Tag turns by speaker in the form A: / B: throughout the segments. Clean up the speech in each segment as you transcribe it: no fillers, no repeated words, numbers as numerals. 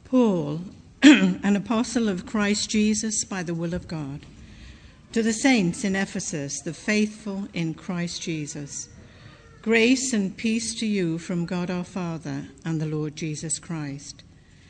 A: Paul, an apostle of Christ Jesus by the will of God, to the saints in Ephesus, the faithful in Christ Jesus, grace and peace to you from God our Father and the Lord Jesus Christ.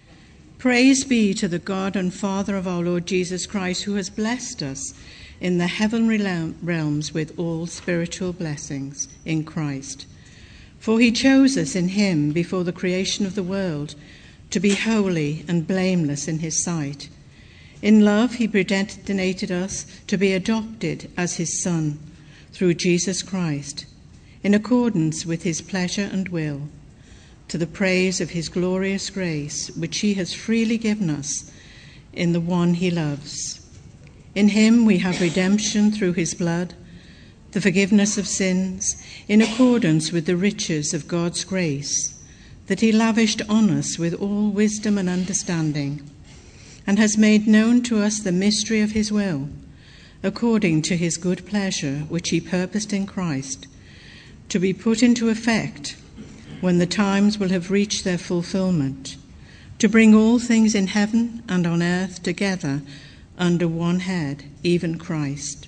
A: Praise be to the God and Father of our Lord Jesus Christ, who has blessed us in the heavenly realms with all spiritual blessings in Christ. For he chose us in him before the creation of the world to be holy and blameless in his sight. In love he predestinated us to be adopted as his Son through Jesus Christ, in accordance with his pleasure and will, to the praise of his glorious grace, which he has freely given us in the one he loves. In him we have redemption through his blood, the forgiveness of sins, in accordance with the riches of God's grace, that he lavished on us with all wisdom and understanding, and has made known to us the mystery of his will, according to his good pleasure, which he purposed in Christ, to be put into effect when the times will have reached their fulfillment, to bring all things in heaven and on earth together under one head, even Christ.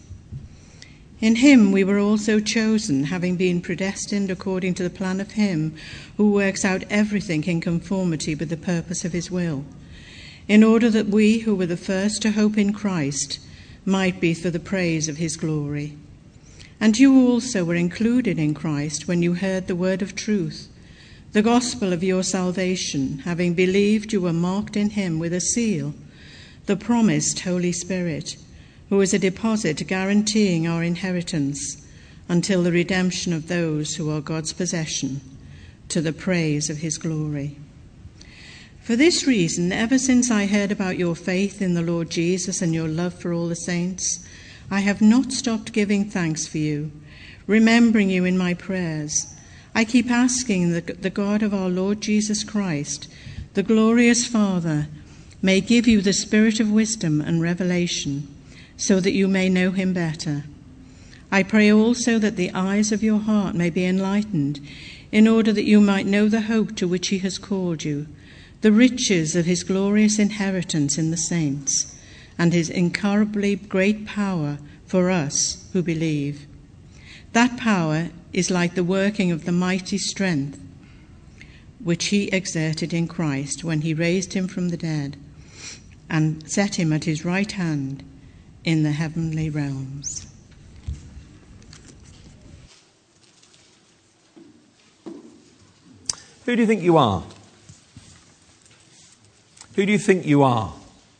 A: In him we were also chosen, having been predestined according to the plan of him who works out everything in conformity with the purpose of his will, in order that we who were the first to hope in Christ might be for the praise of his glory. And you also were included in Christ when you heard the word of truth, the gospel of your salvation. Having believed, you were marked in him with a seal, the promised Holy Spirit, who is a deposit guaranteeing our inheritance until the redemption of those who are God's possession, to the praise of his glory. For this reason, ever since I heard about your faith in the Lord Jesus and your love for all the saints, I have not stopped giving thanks for you, remembering you in my prayers. I keep asking the God of our Lord Jesus Christ, the glorious Father, may give you the spirit of wisdom and revelation, so that you may know him better. I pray also that the eyes of your heart may be enlightened, in order that you might know the hope to which he has called you, the riches of his glorious inheritance in the saints, and his incomparably great power for us who believe. That power is like the working of the mighty strength which he exerted in Christ when he raised him from the dead and set him at his right hand in the heavenly realms.
B: Who do you think you are? Who do you think you are?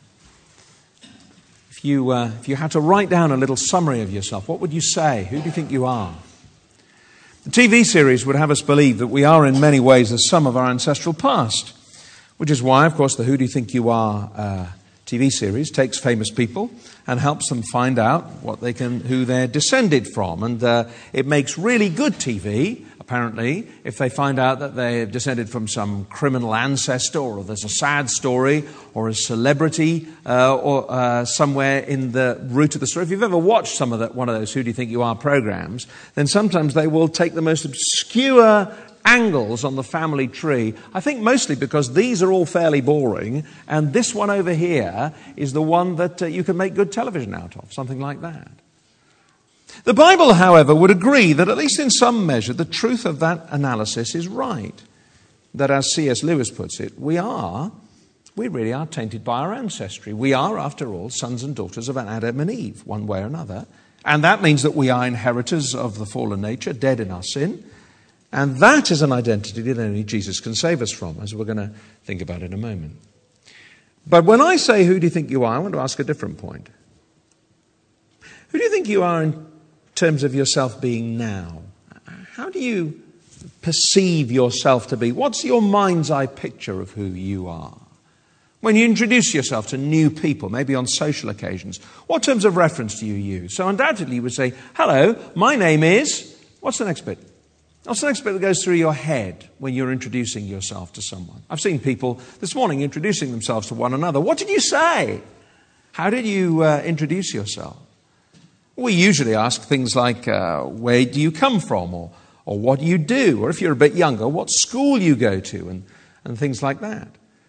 B: If you had to write down a little summary of yourself, what would you say? Who do you think you are? The TV series would have us believe that we are in many ways the sum of our ancestral past, which is why, of course, the Who Do You Think You Are TV series takes famous people and helps them find out who they're descended from. And it makes really good TV, apparently, if they find out that they're descended from some criminal ancestor, or there's a sad story, or a celebrity, or somewhere in the root of the story. If you've ever watched one of those Who Do You Think You Are programs, then sometimes they will take the most obscure angles on the family tree. I think mostly because these are all fairly boring, and this one over here is the one that you can make good television out of, something like that. The Bible, however, would agree that at least in some measure the truth of that analysis is right. That, as C.S. Lewis puts it, we really are tainted by our ancestry. We are, after all, sons and daughters of Adam and Eve, one way or another. And that means that we are inheritors of the fallen nature, dead in our sin. And that is an identity that only Jesus can save us from, as we're going to think about in a moment. But when I say, who do you think you are, I want to ask a different point. Who do you think you are in terms of yourself being now? How do you perceive yourself to be? What's your mind's eye picture of who you are? When you introduce yourself to new people, maybe on social occasions, what terms of reference do you use? So undoubtedly you would say, hello, my name is... What's the next bit? What's the next bit that goes through your head when you're introducing yourself to someone? I've seen people this morning introducing themselves to one another. What did you say? How did you introduce yourself? We usually ask things like, where do you come from? Or what do you do? Or if you're a bit younger, what school you go to? And things like that.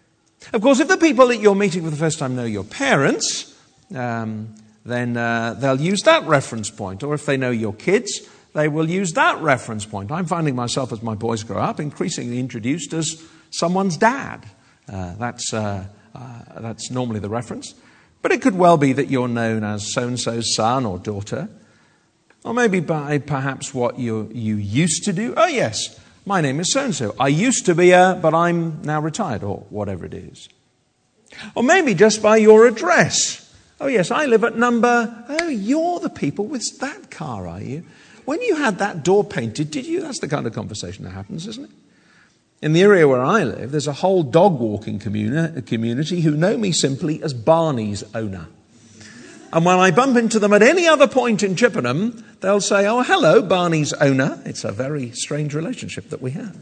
B: Of course, if the people that you're meeting for the first time know your parents, then they'll use that reference point. Or if they know your kids, they will use that reference point. I'm finding myself, as my boys grow up, increasingly introduced as someone's dad. That's normally the reference. But it could well be that you're known as so-and-so's son or daughter. Or maybe by perhaps what you used to do. Oh, yes, my name is so-and-so. I used to be but I'm now retired, or whatever it is. Or maybe just by your address. Oh, yes, I live at number... Oh, you're the people with that car, are you? When you had that door painted, did you? That's the kind of conversation that happens, isn't it? In the area where I live, there's a whole dog walking community who know me simply as Barney's owner. And when I bump into them at any other point in Chippenham, they'll say, oh, hello, Barney's owner. It's a very strange relationship that we have.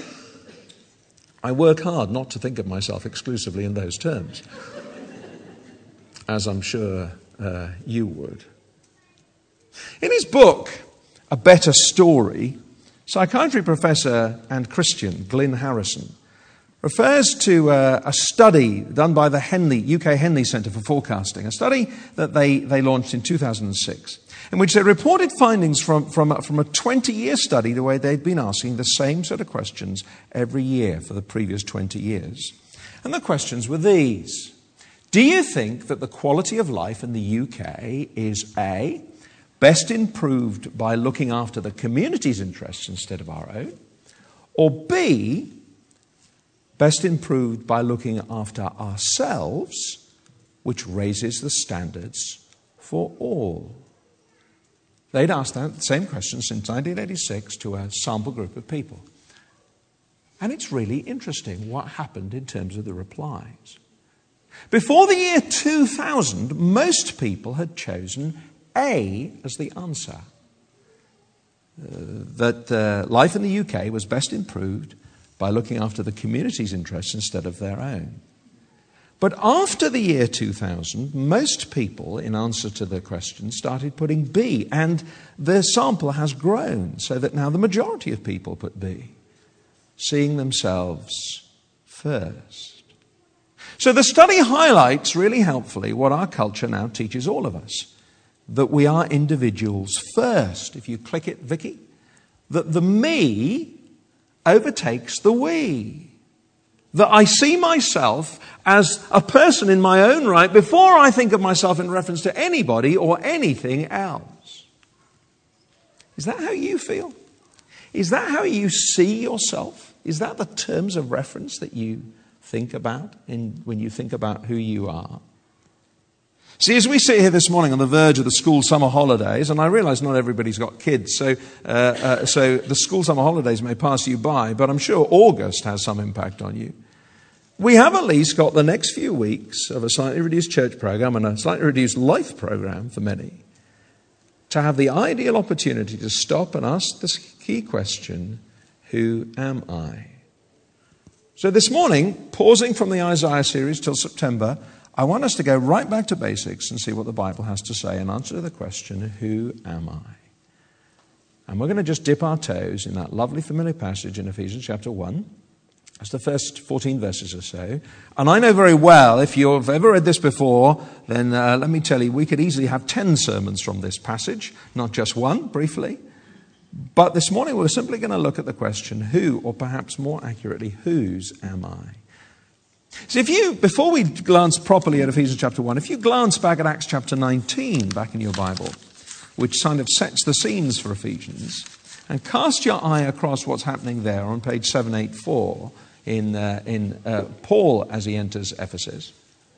B: I work hard not to think of myself exclusively in those terms, as I'm sure you would. In his book, A Better Story, psychiatry professor and Christian Glyn Harrison refers to a study done by the UK Henley Centre for Forecasting, a study that they launched in 2006, in which they reported findings from a 20-year study the way they'd been asking the same sort of questions every year for the previous 20 years. And the questions were these. Do you think that the quality of life in the UK is A, best improved by looking after the community's interests instead of our own, or B, best improved by looking after ourselves, which raises the standards for all? They'd asked that same question since 1986 to a sample group of people. And it's really interesting what happened in terms of the replies. Before the year 2000, most people had chosen A as the answer. That life in the UK was best improved by looking after the community's interests instead of their own. But after the year 2000, most people, in answer to the question, started putting B, and the sample has grown so that now the majority of people put B, seeing themselves first. So the study highlights really helpfully what our culture now teaches all of us, that we are individuals first. If you click it, Vicky, that the me overtakes the we. That I see myself as a person in my own right before I think of myself in reference to anybody or anything else. Is that how you feel? Is that how you see yourself? Is that the terms of reference that you think about when you think about who you are? See, as we sit here this morning on the verge of the school summer holidays, and I realize not everybody's got kids, so the school summer holidays may pass you by, but I'm sure August has some impact on you. We have at least got the next few weeks of a slightly reduced church program and a slightly reduced life program for many to have the ideal opportunity to stop and ask this key question, who am I? So this morning, pausing from the Isaiah series till September, I want us to go right back to basics and see what the Bible has to say and answer the question, who am I? And we're going to just dip our toes in that lovely familiar passage in Ephesians chapter 1. That's the first 14 verses or so. And I know very well, if you've ever read this before, then let me tell you, we could easily have 10 sermons from this passage, not just one, briefly. But this morning we're simply going to look at the question, who, or perhaps more accurately, whose am I? So before we glance properly at Ephesians chapter 1, if you glance back at Acts chapter 19 back in your Bible, which kind of sets the scenes for Ephesians, and cast your eye across what's happening there on page 784 in Paul as he enters Ephesus,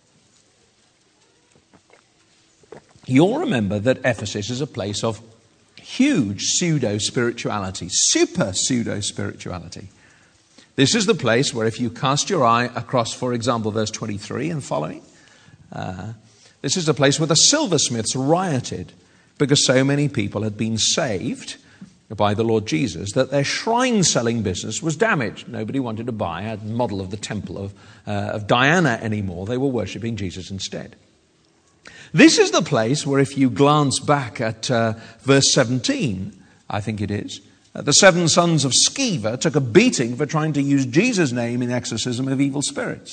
B: you'll remember that Ephesus is a place of huge pseudo-spirituality, super pseudo-spirituality. This is the place where if you cast your eye across, for example, verse 23 and following, this is the place where the silversmiths rioted because so many people had been saved by the Lord Jesus that their shrine-selling business was damaged. Nobody wanted to buy a model of the temple of Diana anymore. They were worshipping Jesus instead. This is the place where if you glance back at verse 17, I think it is, the 7 sons of Sceva took a beating for trying to use Jesus' name in exorcism of evil spirits.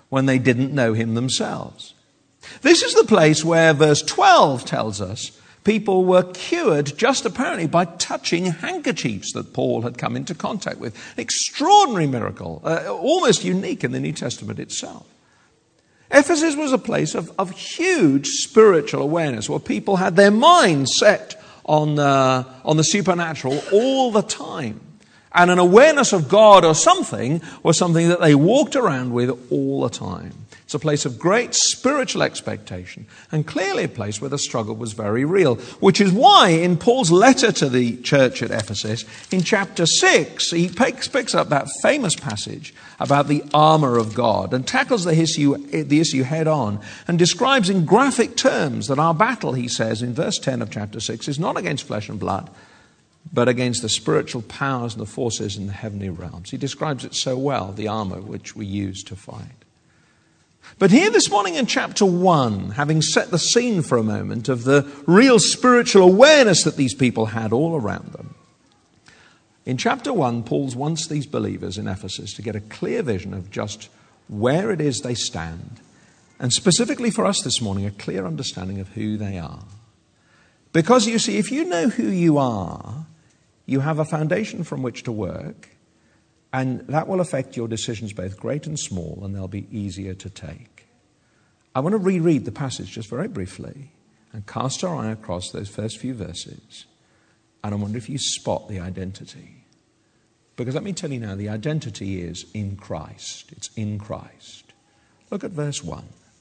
B: when they didn't know him themselves. This is the place where verse 12 tells us people were cured just apparently by touching handkerchiefs that Paul had come into contact with. An extraordinary miracle, almost unique in the New Testament itself. Ephesus was a place of huge spiritual awareness where people had their minds set on the supernatural all the time. And an awareness of God or something was something that they walked around with all the time. It's a place of great spiritual expectation and clearly a place where the struggle was very real, which is why in Paul's letter to the church at Ephesus, in chapter 6, he picks up that famous passage about the armor of God and tackles the issue head on and describes in graphic terms that our battle, he says in verse 10 of chapter 6, is not against flesh and blood, but against the spiritual powers and the forces in the heavenly realms. He describes it so well, the armor which we use to fight. But here this morning in chapter 1, having set the scene for a moment of the real spiritual awareness that these people had all around them, in chapter 1, Paul wants these believers in Ephesus to get a clear vision of just where it is they stand, and specifically for us this morning, a clear understanding of who they are. Because you see, if you know who you are, you have a foundation from which to work, and that will affect your decisions both great and small, and they'll be easier to take. I want to reread the passage just very briefly and cast our eye across those first few verses. And I wonder if you spot the identity. Because let me tell you now, the identity is in Christ. It's in Christ. Look at verse 1.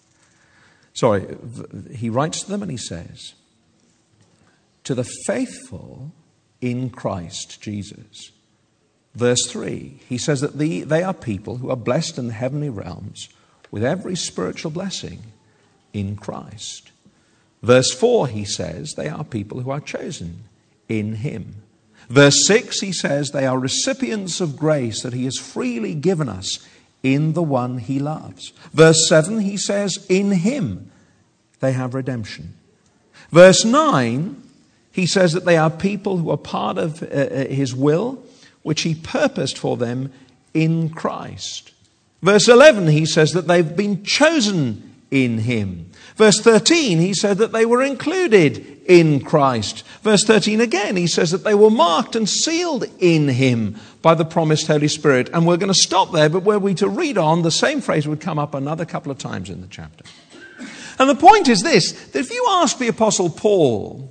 B: He writes to them and he says, to the faithful in Christ Jesus. Verse 3, he says that they are people who are blessed in the heavenly realms with every spiritual blessing in Christ. Verse 4, he says they are people who are chosen in him. Verse 6, he says they are recipients of grace that he has freely given us in the one he loves. Verse 7, he says in him they have redemption. Verse 9, he says that they are people who are part of his will, which he purposed for them in Christ. Verse 11, he says that they've been chosen in him. Verse 13, he said that they were included in Christ. Verse 13 again, he says that they were marked and sealed in him by the promised Holy Spirit. And we're going to stop there, but were we to read on, the same phrase would come up another couple of times in the chapter. And the point is this, that if you ask the Apostle Paul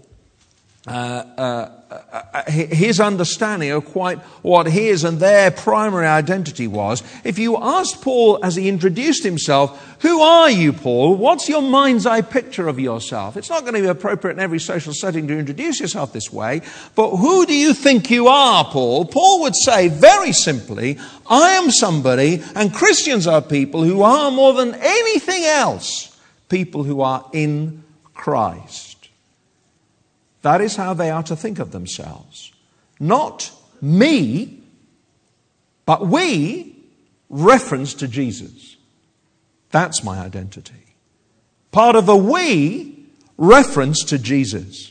B: his understanding of quite what his and their primary identity was. If you asked Paul as he introduced himself, who are you, Paul? What's your mind's eye picture of yourself? It's not going to be appropriate in every social setting to introduce yourself this way, but who do you think you are, Paul? Paul would say very simply, I am somebody, and Christians are people who are more than anything else, people who are in Christ. That is how they are to think of themselves. Not me, but we, reference to Jesus. That's my identity. Part of a we, reference to Jesus.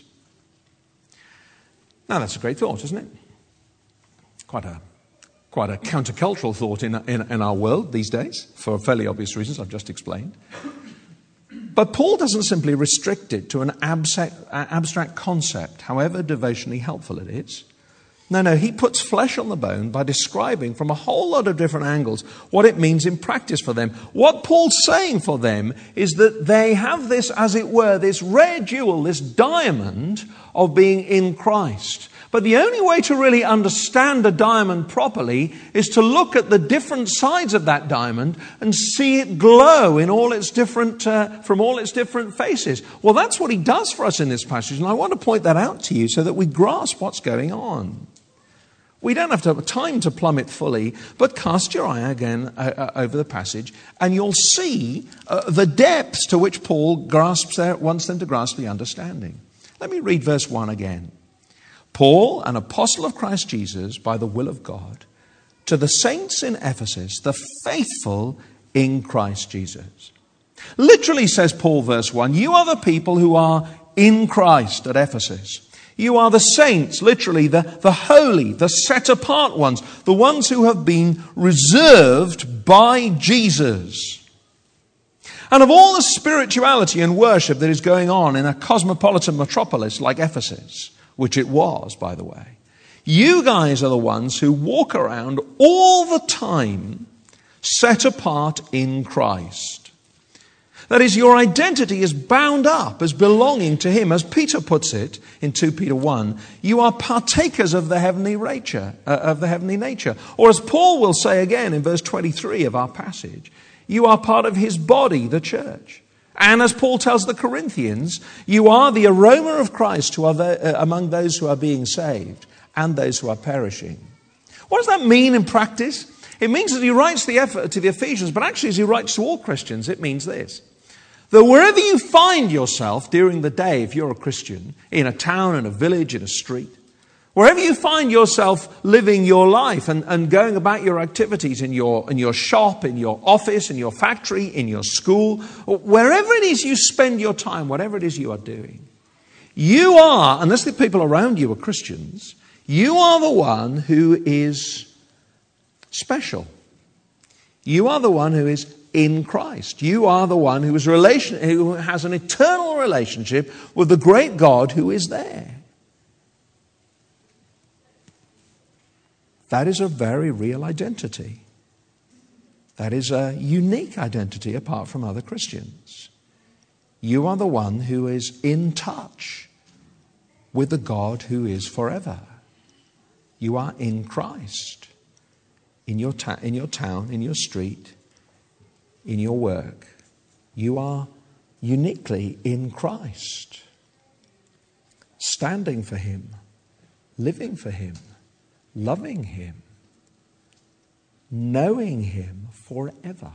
B: Now that's a great thought, isn't it? Quite a countercultural thought in our world these days, for fairly obvious reasons I've just explained. But Paul doesn't simply restrict it to an abstract concept, however devotionally helpful it is. No, he puts flesh on the bone by describing from a whole lot of different angles what it means in practice for them. What Paul's saying for them is that they have this, as it were, this rare jewel, this diamond of being in Christ. But the only way to really understand a diamond properly is to look at the different sides of that diamond and see it glow in all its different, from all its different faces. Well, that's what he does for us in this passage, and I want to point that out to you so that we grasp what's going on. We don't have to have time to plumb it fully, but cast your eye again over the passage, and you'll see the depths to which Paul wants them to grasp the understanding. Let me read verse 1 again. Paul, an apostle of Christ Jesus, by the will of God, to the saints in Ephesus, the faithful in Christ Jesus. Literally, says Paul, verse 1, you are the people who are in Christ at Ephesus. You are the saints, literally, the holy, the set-apart ones, the ones who have been reserved by Jesus. And of all the spirituality and worship that is going on in a cosmopolitan metropolis like Ephesus, which it was, by the way, you guys are the ones who walk around all the time set apart in Christ. That is, your identity is bound up as belonging to Him. As Peter puts it in 2 Peter 1, you are partakers of the heavenly nature. Or as Paul will say again in verse 23 of our passage, you are part of His body, the church. And as Paul tells the Corinthians, you are the aroma of Christ who are among those who are being saved and those who are perishing. What does that mean in practice? It means that he writes to the Ephesians, but actually as he writes to all Christians, it means this. That wherever you find yourself during the day, if you're a Christian, in a town, in a village, in a street, wherever you find yourself living your life and going about your activities in your shop, in your office, in your factory, in your school, wherever it is you spend your time, whatever it is you are doing, you are, unless the people around you are Christians, you are the one who is special. You are the one who is in Christ. You are the one who has an eternal relationship with the great God who is there. That is a very real identity. That is a unique identity apart from other Christians. You are the one who is in touch with the God who is forever. You are in Christ. In your town, in your street, in your work. You are uniquely in Christ. Standing for Him, living for Him, loving Him, knowing Him forever.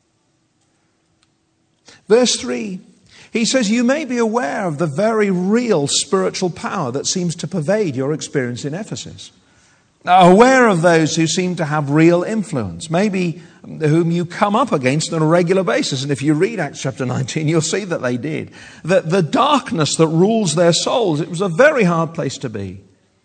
B: Verse 3, he says, you may be aware of the very real spiritual power that seems to pervade your experience in Ephesus. Aware of those who seem to have real influence, maybe whom you come up against on a regular basis. And if you read Acts chapter 19, you'll see that they did. The darkness that rules their souls, it was a very hard place to be.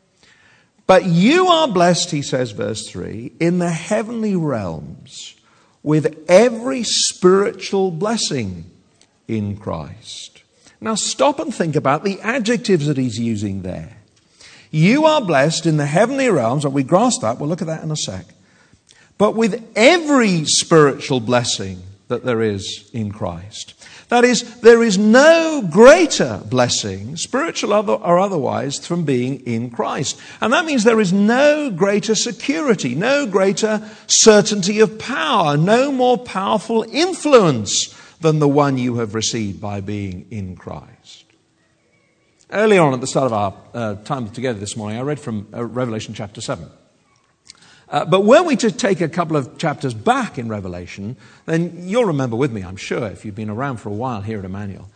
B: But you are blessed, he says, verse 3, in the heavenly realms with every spiritual blessing in Christ. Now stop and think about the adjectives that he's using there. You are blessed in the heavenly realms, and we grasp that, we'll look at that in a sec. But with every spiritual blessing that there is in Christ. That is, there is no greater blessing, spiritual or otherwise, from being in Christ. And that means there is no greater security, no greater certainty of power, no more powerful influence than the one you have received by being in Christ. Earlier on at the start of our time together this morning, I read from Revelation chapter 7. But were we to take a couple of chapters back in Revelation, then you'll remember with me, I'm sure, if you've been around for a while here at Emmanuel,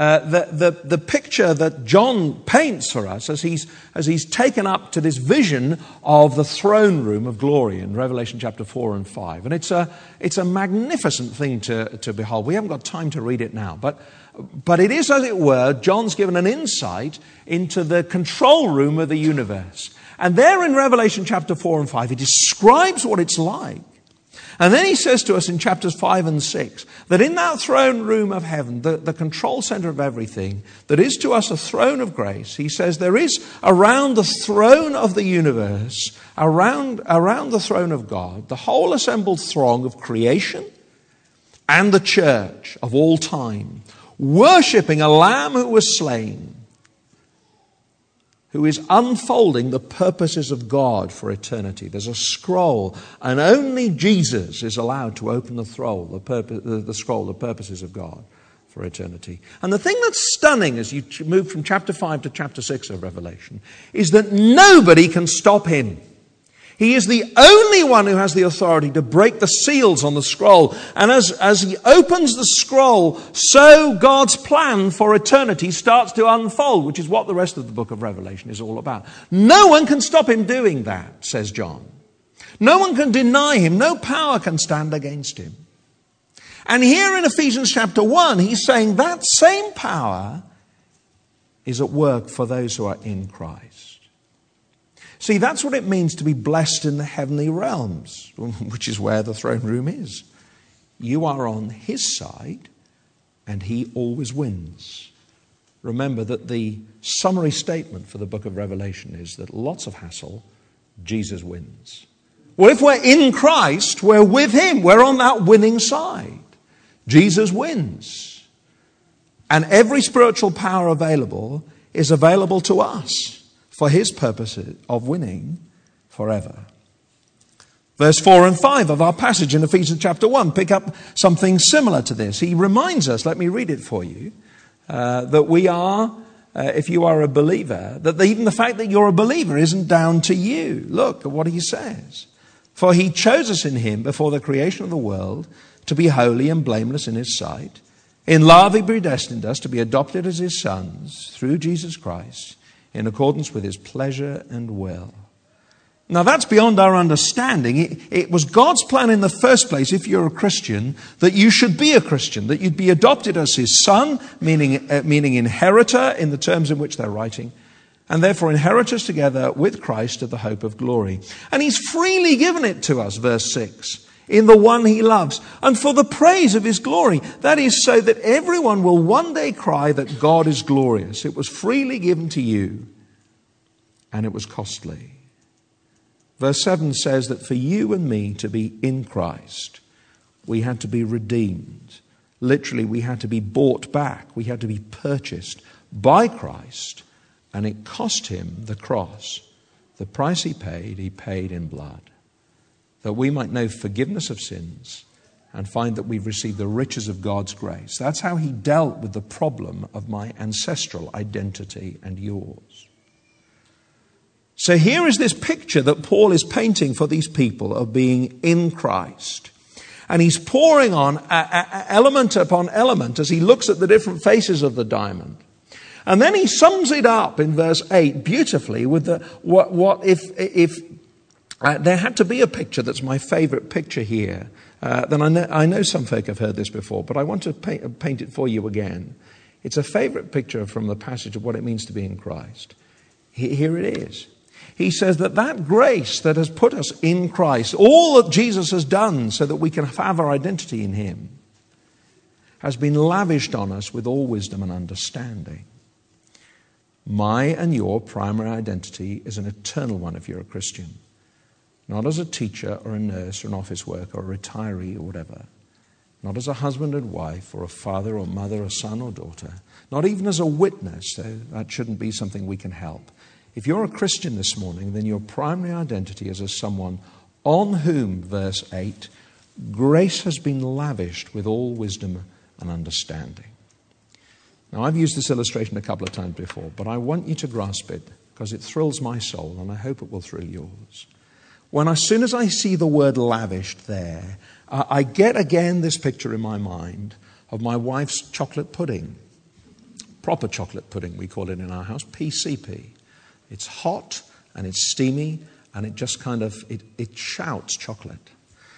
B: the picture that John paints for us as he's taken up to this vision of the throne room of glory in Revelation chapter 4 and 5. And it's a magnificent thing to behold. We haven't got time to read it now, but it is, as it were, John's given an insight into the control room of the universe. And there in Revelation chapter 4 and 5, he describes what it's like. And then he says to us in chapters 5 and 6 that in that throne room of heaven, the control center of everything, that is to us a throne of grace, he says there is around the throne of the universe, around the throne of God, the whole assembled throng of creation and the church of all time, worshipping a Lamb who was slain, who is unfolding the purposes of God for eternity. There's a scroll, and only Jesus is allowed to open the scroll, the purposes of God for eternity. And the thing that's stunning as you move from chapter 5 to chapter 6 of Revelation is that nobody can stop him. He is the only one who has the authority to break the seals on the scroll. And as he opens the scroll, so God's plan for eternity starts to unfold, which is what the rest of the book of Revelation is all about. No one can stop him doing that, says John. No one can deny him. No power can stand against him. And here in Ephesians chapter 1, he's saying that same power is at work for those who are in Christ. See, that's what it means to be blessed in the heavenly realms, which is where the throne room is. You are on his side and he always wins. Remember that the summary statement for the book of Revelation is that lots of hassle, Jesus wins. Well, if we're in Christ, we're with him. We're on that winning side. Jesus wins. And every spiritual power available is available to us for his purposes of winning forever. Verse 4 and 5 of our passage in Ephesians chapter 1 pick up something similar to this. He reminds us, let me read it for you, that we are, if you are a believer, that even the fact that you're a believer isn't down to you. Look at what he says. For he chose us in him before the creation of the world to be holy and blameless in his sight. In love he predestined us to be adopted as his sons through Jesus Christ in accordance with his pleasure and will. Now that's beyond our understanding. It was God's plan in the first place, if you're a Christian, that you should be a Christian, that you'd be adopted as his son, meaning inheritor in the terms in which they're writing, and therefore inheritors together with Christ to the hope of glory. And he's freely given it to us, verse 6, in the one he loves, and for the praise of his glory. That is so that everyone will one day cry that God is glorious. It was freely given to you, and it was costly. Verse 7 says that for you and me to be in Christ, we had to be redeemed. Literally, we had to be bought back. We had to be purchased by Christ, and it cost him the cross. The price he paid in blood, that we might know forgiveness of sins and find that we've received the riches of God's grace. That's how he dealt with the problem of my ancestral identity and yours. So here is this picture that Paul is painting for these people of being in Christ. And he's pouring on element upon element as he looks at the different faces of the diamond. And then he sums it up in verse 8 beautifully with if there had to be a picture that's my favorite picture here. Then I know some folk have heard this before, but I want to paint it for you again. It's a favorite picture from the passage of what it means to be in Christ. Here it is. He says that grace that has put us in Christ, all that Jesus has done so that we can have our identity in him, has been lavished on us with all wisdom and understanding. My and your primary identity is an eternal one if you're a Christian. Not as a teacher or a nurse or an office worker or a retiree or whatever. Not as a husband and wife or a father or mother or son or daughter. Not even as a witness, though that shouldn't be something we can help. If you're a Christian this morning, then your primary identity is as someone on whom, verse 8, grace has been lavished with all wisdom and understanding. Now, I've used this illustration a couple of times before, but I want you to grasp it because it thrills my soul, and I hope it will thrill yours. As soon as I see the word lavished there, I get again this picture in my mind of my wife's chocolate pudding. Proper chocolate pudding, we call it in our house, PCP. It's hot and it's steamy and it just kind of, it shouts chocolate.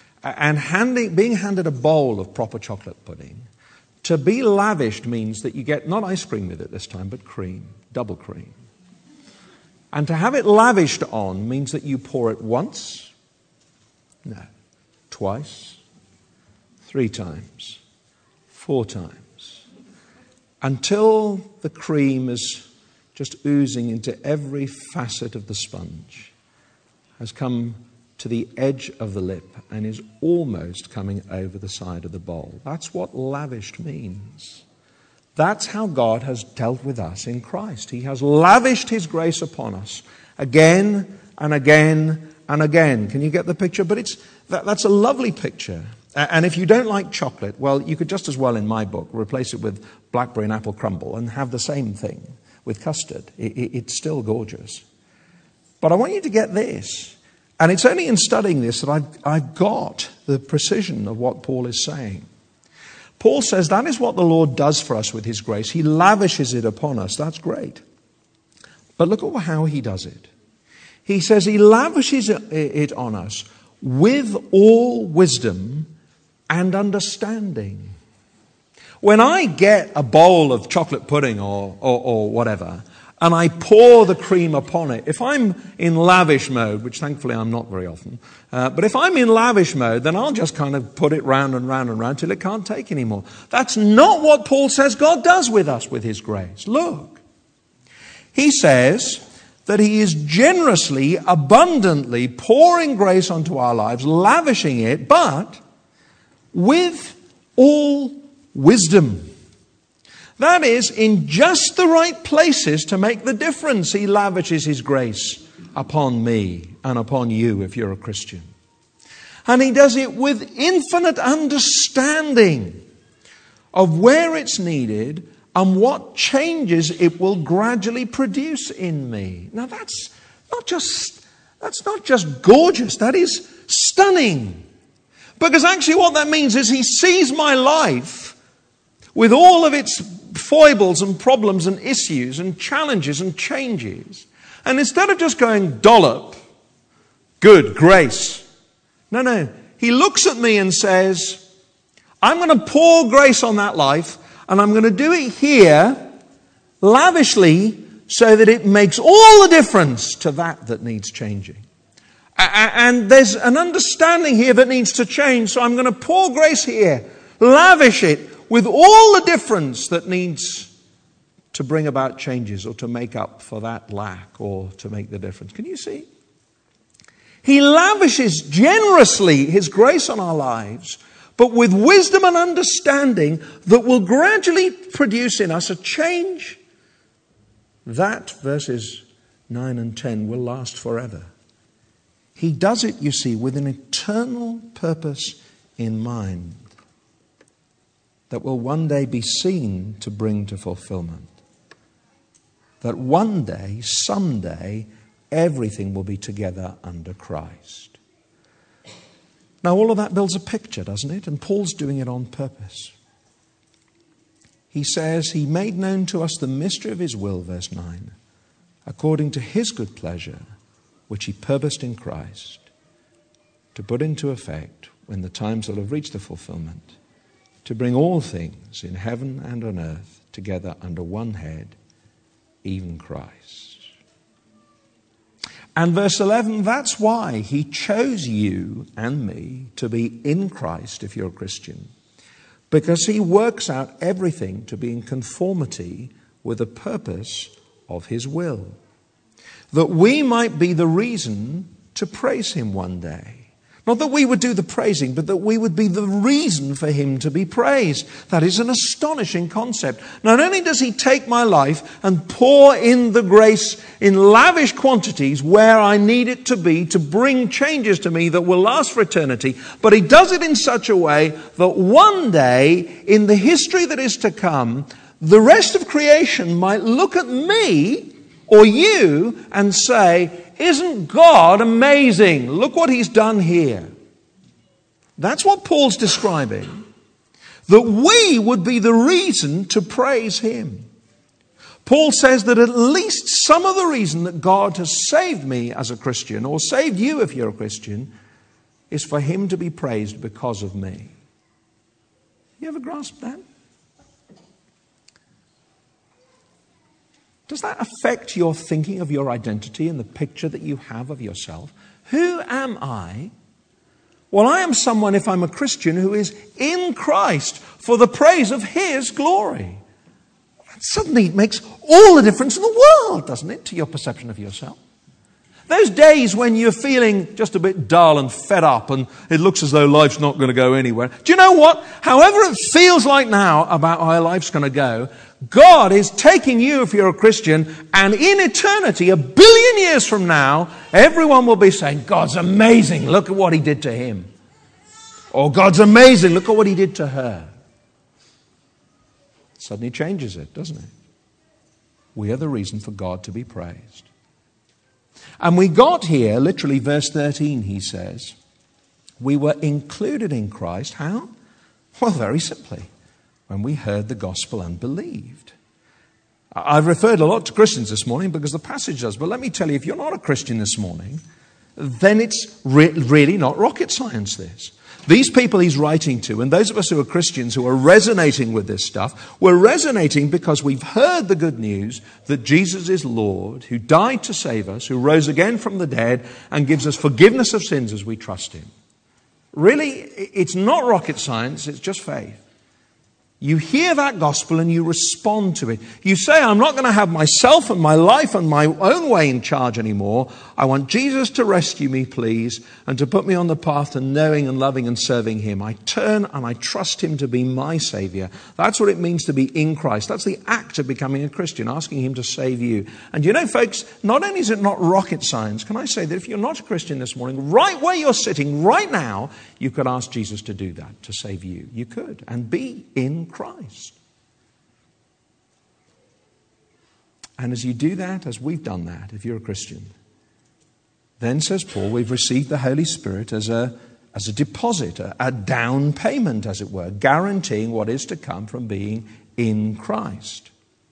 B: And being handed a bowl of proper chocolate pudding, to be lavished means that you get not ice cream with it this time, but cream, double cream. And to have it lavished on means that you pour it once, no, twice, 3 times, 4 times, until the cream is just oozing into every facet of the sponge, has come to the edge of the lip and is almost coming over the side of the bowl. That's what lavished means. That's how God has dealt with us in Christ. He has lavished his grace upon us again and again and again. Can you get the picture? But that's a lovely picture. And if you don't like chocolate, well, you could just as well, in my book, replace it with blackberry and apple crumble and have the same thing with custard. It's still gorgeous. But I want you to get this. And it's only in studying this that I've got the precision of what Paul is saying. Paul says that is what the Lord does for us with his grace. He lavishes it upon us. That's great. But look at how he does it. He says he lavishes it on us with all wisdom and understanding. When I get a bowl of chocolate pudding or whatever, and I pour the cream upon it. If I'm in lavish mode, which thankfully I'm not very often, but if I'm in lavish mode, then I'll just kind of put it round and round and round till it can't take anymore. That's not what Paul says God does with us with his grace. Look, he says that he is generously, abundantly pouring grace onto our lives, lavishing it, but with all wisdom. That is, in just the right places to make the difference, he lavishes his grace upon me and upon you if you're a Christian. And he does it with infinite understanding of where it's needed and what changes it will gradually produce in me. Now that's not just gorgeous, that is stunning. Because actually what that means is he sees my life with all of its foibles and problems and issues and challenges and changes. And instead of just going dollop, good, grace. No. He looks at me and says, I'm going to pour grace on that life, and I'm going to do it here lavishly so that it makes all the difference to that needs changing. And there's an understanding here that needs to change, so I'm going to pour grace here, lavish it with all the difference that needs to bring about changes or to make up for that lack or to make the difference. Can you see? He lavishes generously his grace on our lives, but with wisdom and understanding that will gradually produce in us a change that, verses 9 and 10, will last forever. He does it, you see, with an eternal purpose in mind that will one day be seen to bring to fulfillment. That one day, someday, everything will be together under Christ. Now, all of that builds a picture, doesn't it? And Paul's doing it on purpose. He says, he made known to us the mystery of his will, verse 9, according to his good pleasure, which he purposed in Christ, to put into effect when the times will have reached the fulfillment, to bring all things in heaven and on earth together under one head, even Christ. And verse 11, that's why he chose you and me to be in Christ if you're a Christian, because he works out everything to be in conformity with the purpose of his will, that we might be the reason to praise him one day. Not that we would do the praising, but that we would be the reason for him to be praised. That is an astonishing concept. Not only does he take my life and pour in the grace in lavish quantities where I need it to be to bring changes to me that will last for eternity, but he does it in such a way that one day in the history that is to come, the rest of creation might look at me or you and say, isn't God amazing? Look what he's done here. That's what Paul's describing. That we would be the reason to praise him. Paul says that at least some of the reason that God has saved me as a Christian, or saved you if you're a Christian, is for him to be praised because of me. You ever grasped that? Does that affect your thinking of your identity and the picture that you have of yourself? Who am I? Well, I am someone, if I'm a Christian, who is in Christ for the praise of his glory. And suddenly it makes all the difference in the world, doesn't it, to your perception of yourself? Those days when you're feeling just a bit dull and fed up and it looks as though life's not going to go anywhere. Do you know what? However it feels like now about how life's going to go, God is taking you, if you're a Christian, and in eternity, 1 billion years from now, everyone will be saying, God's amazing, look at what he did to him. Or God's amazing, look at what he did to her. Suddenly changes it, doesn't it? We are the reason for God to be praised. And we got here, literally verse 13, he says, we were included in Christ. How? Well, very simply, when we heard the gospel and believed. I've referred a lot to Christians this morning because the passage does, but let me tell you, if you're not a Christian this morning, then it's really not rocket science, this. These people he's writing to, and those of us who are Christians who are resonating with this stuff, we're resonating because we've heard the good news that Jesus is Lord, who died to save us, who rose again from the dead, and gives us forgiveness of sins as we trust him. Really, it's not rocket science, it's just faith. You hear that gospel and you respond to it. You say, I'm not going to have myself and my life and my own way in charge anymore. I want Jesus to rescue me, please, and to put me on the path to knowing and loving and serving him. I turn and I trust him to be my Savior. That's what it means to be in Christ. That's the act of becoming a Christian, asking him to save you. And you know, folks, not only is it not rocket science, can I say that if you're not a Christian this morning, right where you're sitting right now, you could ask Jesus to do that, to save you. You could, and be in Christ. And as you do that, as we've done that, if you're a Christian, then, says Paul, we've received the Holy Spirit as a deposit, a down payment, as it were, guaranteeing what is to come from being in Christ.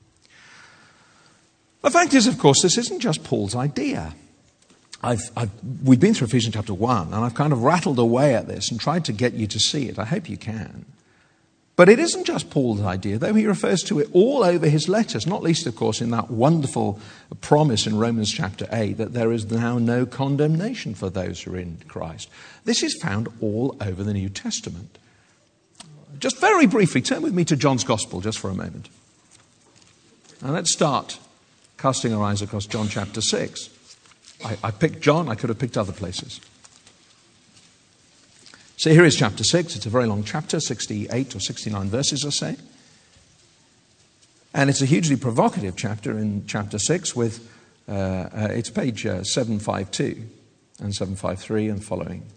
B: The fact is, of course, this isn't just Paul's idea. We've been through Ephesians chapter 1, and I've kind of rattled away at this and tried to get you to see it. I hope you can. But it isn't just Paul's idea, though he refers to it all over his letters, not least, of course, in that wonderful promise in Romans chapter 8 that there is now no condemnation for those who are in Christ. This is found all over the New Testament. Just very briefly, turn with me to John's Gospel just for a moment. And let's start casting our eyes across John chapter 6. I picked John, I could have picked other places. So here is chapter 6. It's a very long chapter, 68 or 69 verses or so. And it's a hugely provocative chapter in chapter 6 with, it's page 752 and 753 and following.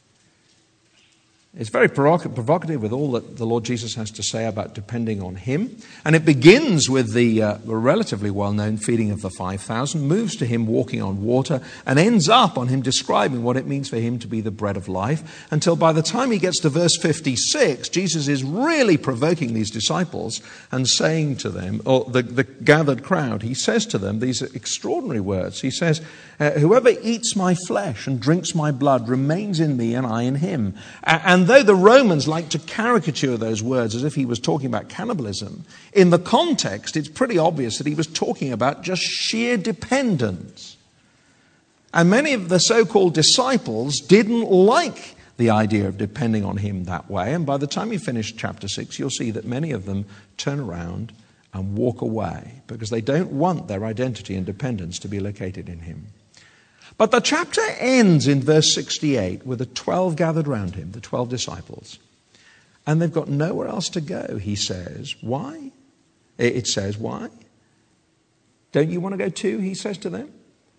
B: It's very provocative with all that the Lord Jesus has to say about depending on him. And it begins with the relatively well-known feeding of the 5,000, moves to him walking on water, and ends up on him describing what it means for him to be the bread of life, until by the time he gets to verse 56, Jesus is really provoking these disciples and saying to them, or the gathered crowd, he says to them these extraordinary words. He says, whoever eats my flesh and drinks my blood remains in me and I in him. And though the Romans like to caricature those words as if he was talking about cannibalism, in the context it's pretty obvious that he was talking about just sheer dependence. And many of the so-called disciples didn't like the idea of depending on him that way. And by the time you finish chapter 6, you'll see that many of them turn around and walk away because they don't want their identity and dependence to be located in him. But the chapter ends in verse 68 with the 12 gathered round him, the 12 disciples. And they've got nowhere else to go, he says. Why? It says, why? Don't you want to go too, he says to them?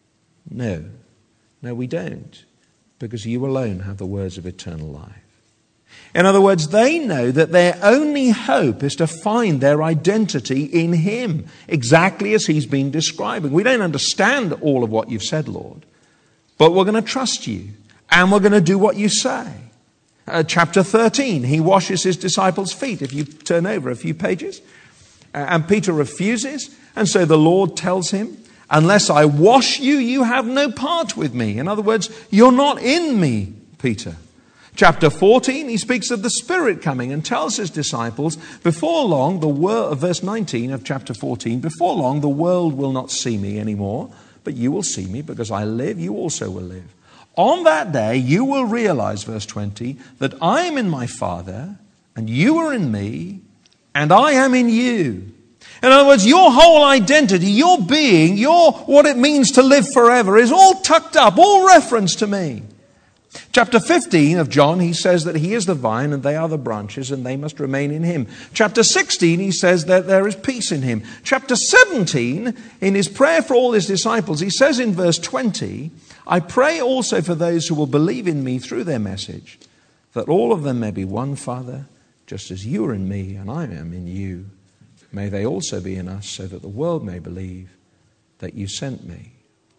B: No, we don't. Because you alone have the words of eternal life. In other words, they know that their only hope is to find their identity in him, exactly as he's been describing. We don't understand all of what you've said, Lord. But we're going to trust you, and we're going to do what you say. Chapter 13, he washes his disciples' feet, if you turn over a few pages. And Peter refuses, and so the Lord tells him, unless I wash you, you have no part with me. In other words, you're not in me, Peter. Chapter 14, he speaks of the Spirit coming and tells his disciples, before long, verse 19 of chapter 14, before long the world will not see me anymore, but you will see me because I live, you also will live. On that day, you will realize, verse 20, that I am in my Father, and you are in me, and I am in you. In other words, your whole identity, your being, what it means to live forever is all tucked up, all reference to me. Chapter 15 of John, he says that he is the vine and they are the branches and they must remain in him. Chapter 16, he says that there is peace in him. Chapter 17, in his prayer for all his disciples, he says in verse 20, I pray also for those who will believe in me through their message, that all of them may be one, Father, just as you are in me and I am in you. May they also be in us, so that the world may believe that you sent me.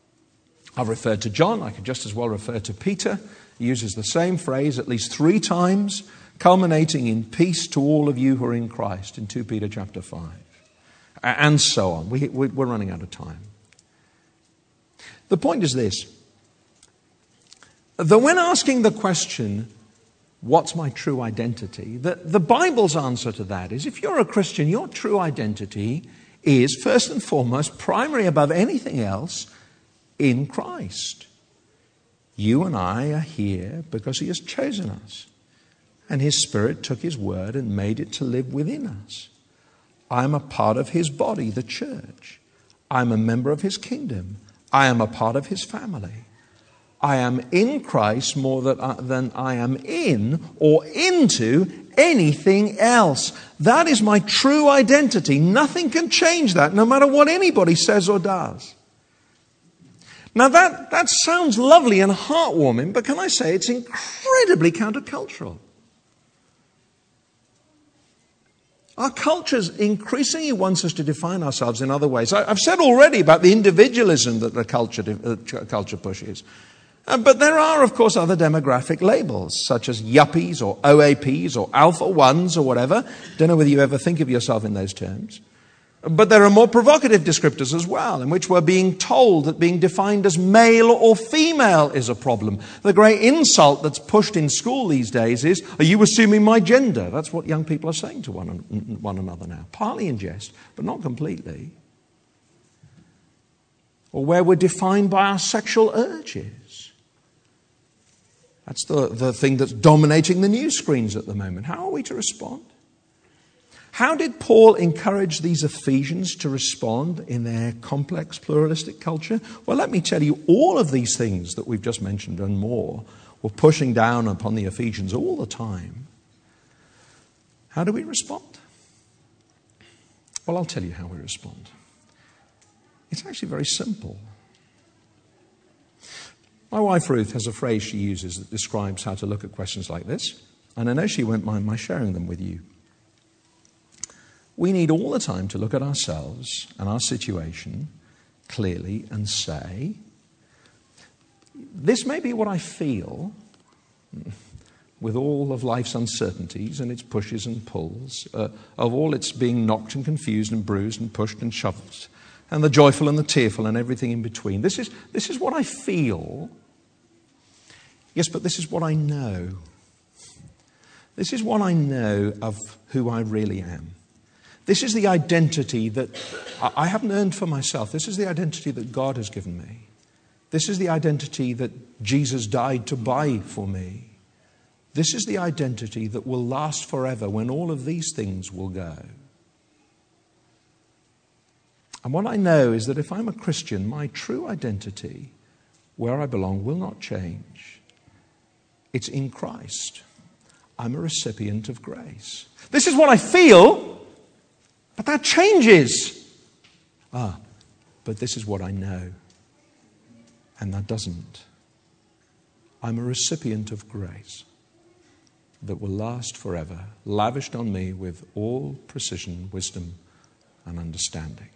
B: I've referred to John. I could just as well refer to Peter. He uses the same phrase at least 3 times, culminating in peace to all of you who are in Christ in 2 Peter chapter 5. And so on. We're running out of time. The point is this, that when asking the question, What's my true identity? The Bible's answer to that is, if you're a Christian, your true identity is, first and foremost, primary above anything else, in Christ. You and I are here because he has chosen us. And his Spirit took his word and made it to live within us. I'm a part of his body, the church. I'm a member of his kingdom. I am a part of his family. I am in Christ more than I am in or into anything else. That is my true identity. Nothing can change that, no matter what anybody says or does. Now that sounds lovely and heartwarming, but can I say it's incredibly countercultural. Our culture increasingly wants us to define ourselves in other ways. I've said already about the individualism that the culture pushes. But there are, of course, other demographic labels, such as yuppies or OAPs or alpha ones or whatever. Don't know whether you ever think of yourself in those terms. But there are more provocative descriptors as well, in which we're being told that being defined as male or female is a problem. The great insult that's pushed in school these days is, are you assuming my gender? That's what young people are saying to one another now. Partly in jest, but not completely. Or where we're defined by our sexual urges. That's the thing that's dominating the news screens at the moment. How are we to respond? How did Paul encourage these Ephesians to respond in their complex, pluralistic culture? Well, let me tell you, all of these things that we've just mentioned and more were pushing down upon the Ephesians all the time. How do we respond? Well, I'll tell you how we respond. It's actually very simple. My wife Ruth has a phrase she uses that describes how to look at questions like this, and I know she won't mind my sharing them with you. We need all the time to look at ourselves and our situation clearly and say, this may be what I feel with all of life's uncertainties and its pushes and pulls, of all its being knocked and confused and bruised and pushed and shoved, and the joyful and the tearful and everything in between. This is what I feel. Yes, but this is what I know. This is what I know of who I really am. This is the identity that I haven't earned for myself. This is the identity that God has given me. This is the identity that Jesus died to buy for me. This is the identity that will last forever when all of these things will go. And what I know is that if I'm a Christian, my true identity, where I belong, will not change. It's in Christ. I'm a recipient of grace. This is what I feel. But that changes. But this is what I know. And that doesn't. I'm a recipient of grace that will last forever, lavished on me with all precision, wisdom, and understanding.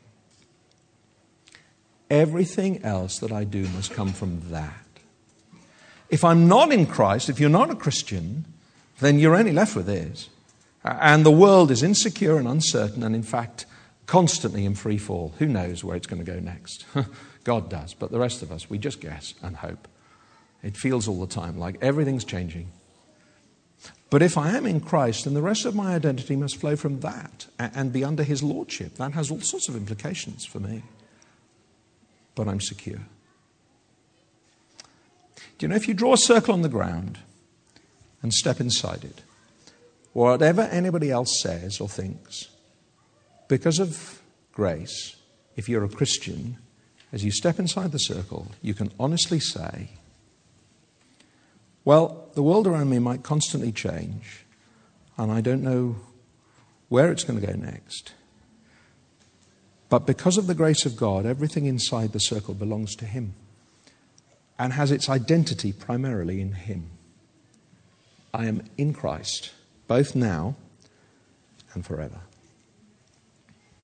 B: Everything else that I do must come from that. If I'm not in Christ, if you're not a Christian, then you're only left with this. And the world is insecure and uncertain and, in fact, constantly in free fall. Who knows where it's going to go next? God does. But the rest of us, we just guess and hope. It feels all the time like everything's changing. But if I am in Christ, then the rest of my identity must flow from that and be under his lordship. That has all sorts of implications for me. But I'm secure. Do you know, if you draw a circle on the ground and step inside it, whatever anybody else says or thinks, because of grace, if you're a Christian, as you step inside the circle, you can honestly say, well, the world around me might constantly change, and I don't know where it's going to go next. But because of the grace of God, everything inside the circle belongs to him and has its identity primarily in him. I am in Christ, both now and forever.